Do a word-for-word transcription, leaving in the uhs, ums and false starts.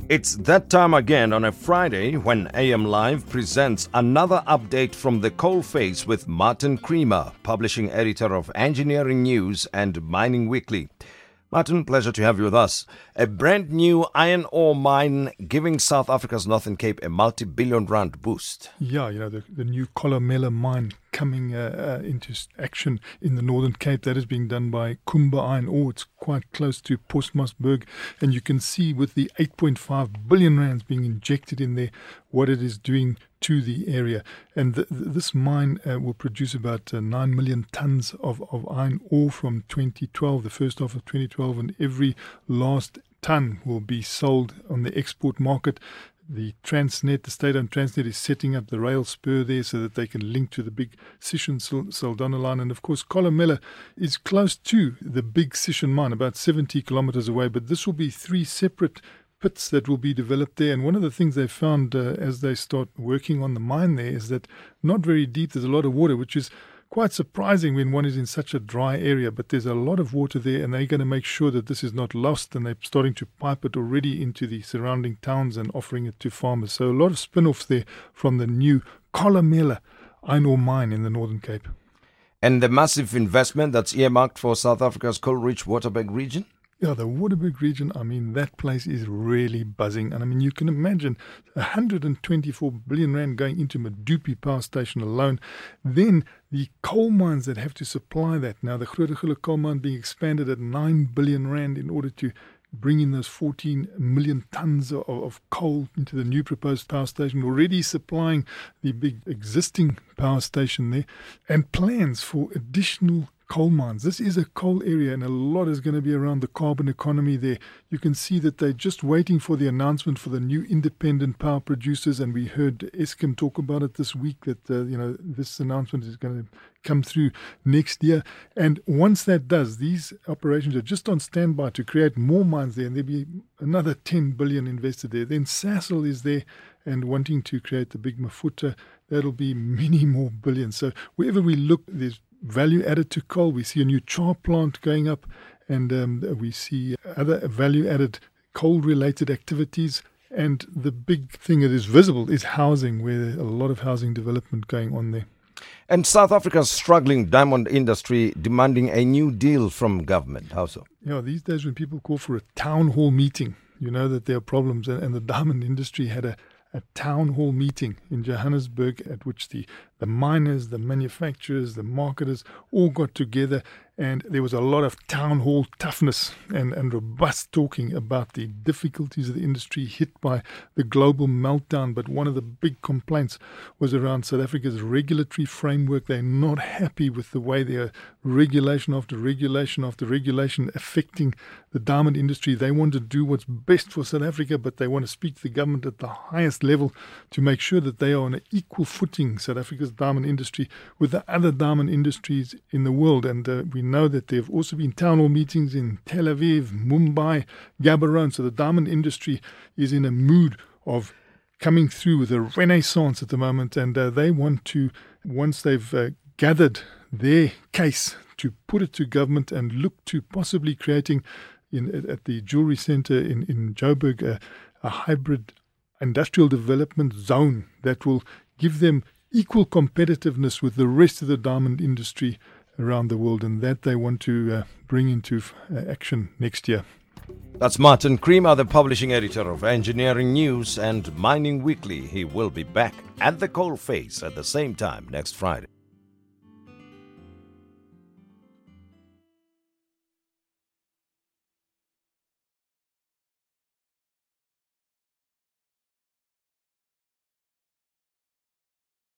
It's that time again on a Friday when A M Live presents another update from the coalface with Martin Creamer, publishing editor of Engineering News and Mining Weekly. Martin, pleasure to have you with us. A brand new iron ore mine giving South Africa's Northern Cape a multi-billion rand boost. Yeah, you know, the, the new Kolomela mine coming uh, uh, into action in the Northern Cape. That is being done by Kumba Iron Ore. It's quite close to Postmasburg. And you can see with the eight point five billion rands being injected in there, what it is doing to the area. And th- th- this mine uh, will produce about uh, nine million tons of, of iron ore from twenty twelve, the first half of twenty twelve, and every last ton will be sold on the export market. The Transnet, the state-owned Transnet, is setting up the rail spur there so that they can link to the big Sishen-Saldanha line. And, of course, Kolomela is close to the big Sishen mine, about seventy kilometers away. But this will be three separate pits that will be developed there. And one of the things they found uh, as they start working on the mine there is that not very deep, there's a lot of water, which is quite surprising when one is in such a dry area, but there's a lot of water there, and they're going to make sure that this is not lost, and they're starting to pipe it already into the surrounding towns and offering it to farmers. So a lot of spin-offs there from the new Kolomela iron ore mine in the Northern Cape. And the massive investment that's earmarked for South Africa's coal-rich Waterberg region? Yeah, the Waterberg region, I mean, that place is really buzzing. And I mean, you can imagine one hundred twenty-four billion rand going into Medupi power station alone. Then the coal mines that have to supply that. Now, the Grootegeluk coal mine being expanded at nine billion rand in order to bring in those fourteen million tons of, of coal into the new proposed power station, already supplying the big existing power station there, and plans for additional coal mines. This is a coal area, and a lot is going to be around the carbon economy there. You can see that they're just waiting for the announcement for the new independent power producers, and we heard Eskom talk about it this week, that uh, you know this announcement is going to come through next year. And once that does, these operations are just on standby to create more mines there, and there'll be another ten billion invested there. Then Sasol is there and wanting to create the big Mafuta. That'll be many more billions. So wherever we look, there's value added to coal. We see a new char plant going up, and um, we see other value added coal related activities. And the big thing that is visible is housing, where there's a lot of housing development going on there. And South Africa's struggling diamond industry demanding a new deal from government. How so? Yeah, these days when people call for a town hall meeting, you know that there are problems, and, and the diamond industry had a a town hall meeting in Johannesburg at which the, the miners, the manufacturers, the marketers all got together, and there was a lot of town hall toughness and, and robust talking about the difficulties of the industry hit by the global meltdown. But one of the big complaints was around South Africa's regulatory framework. They're not happy with the way there are regulation after regulation after regulation affecting the diamond industry. They want to do what's best for South Africa, but they want to speak to the government at the highest level to make sure that they are on an equal footing, South Africa's diamond industry, with the other diamond industries in the world. And uh, we know that there have also been town hall meetings in Tel Aviv, Mumbai, Gaborone. So the diamond industry is in a mood of coming through with a renaissance at the moment, and uh, they want to, once they've uh, gathered their case, to put it to government and look to possibly creating in at the jewelry centre in, in Joburg a, a hybrid industrial development zone that will give them equal competitiveness with the rest of the diamond industry around the world, and that they want to uh, bring into uh, action next year. That's Martin Creamer, the publishing editor of Engineering News and Mining Weekly. He will be back at the coalface at the same time next Friday.